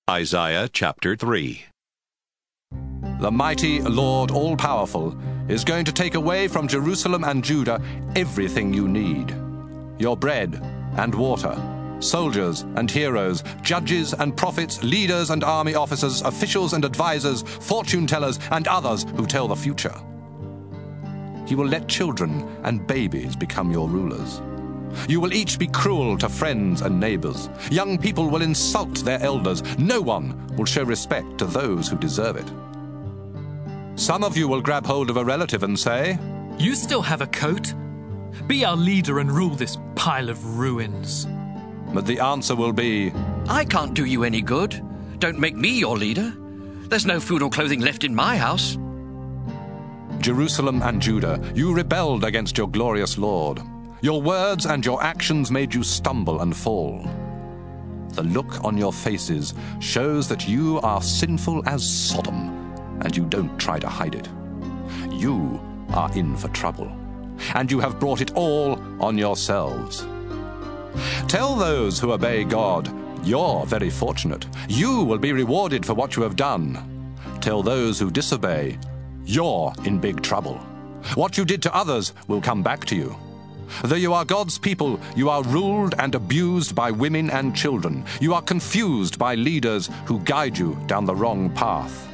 Isaiah chapter 3. The mighty Lord all-powerful is going to take away from Jerusalem and Judah everything you need. Your bread and water, soldiers and heroes, judges and prophets, leaders and army officers, officials and advisors, fortune-tellers and others who tell the future. He will let children and babies become your rulers. You will each be cruel to friends and neighbors. Young people will insult their elders. No one will show respect to those who deserve it. Some of you will grab hold of a relative and say, "You still have a coat? Be our leader and rule this pile of ruins." But the answer will be, "I can't do you any good. Don't make me your leader. There's no food or clothing left in my house." Jerusalem and Judah, you rebelled against your glorious Lord. Your words and your actions made you stumble and fall. The look on your faces shows that you are sinful as Sodom, and you don't try to hide it. You are in for trouble, and you have brought it all on yourselves. Tell those who obey God, you're very fortunate. You will be rewarded for what you have done. Tell those who disobey, you're in big trouble. What you did to others will come back to you. Though you are God's people, you are ruled and abused by women and children. You are confused by leaders who guide you down the wrong path.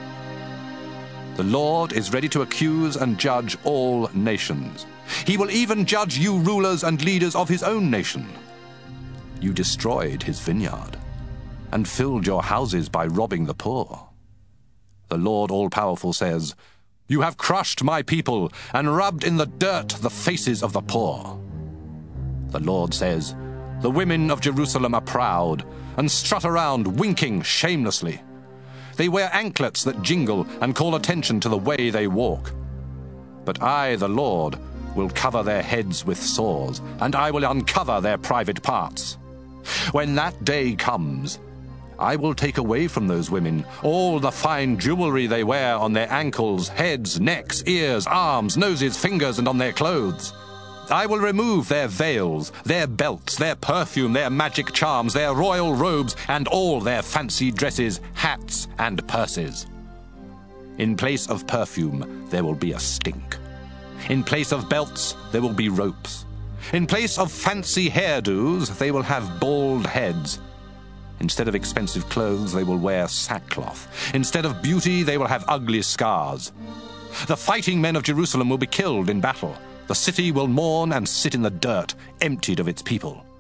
The Lord is ready to accuse and judge all nations. He will even judge you rulers and leaders of his own nation. You destroyed his vineyard and filled your houses by robbing the poor. The Lord all-powerful says, "You have crushed my people and rubbed in the dirt the faces of the poor." The Lord says, "The women of Jerusalem are proud and strut around winking shamelessly. They wear anklets that jingle and call attention to the way they walk. But I, the Lord, will cover their heads with sores, and I will uncover their private parts. When that day comes, I will take away from those women all the fine jewelry they wear on their ankles, heads, necks, ears, arms, noses, fingers, and on their clothes. I will remove their veils, their belts, their perfume, their magic charms, their royal robes, and all their fancy dresses, hats, and purses. In place of perfume, there will be a stink. In place of belts, there will be ropes. In place of fancy hairdos, they will have bald heads. Instead of expensive clothes, they will wear sackcloth. Instead of beauty, they will have ugly scars. The fighting men of Jerusalem will be killed in battle. The city will mourn and sit in the dirt, emptied of its people.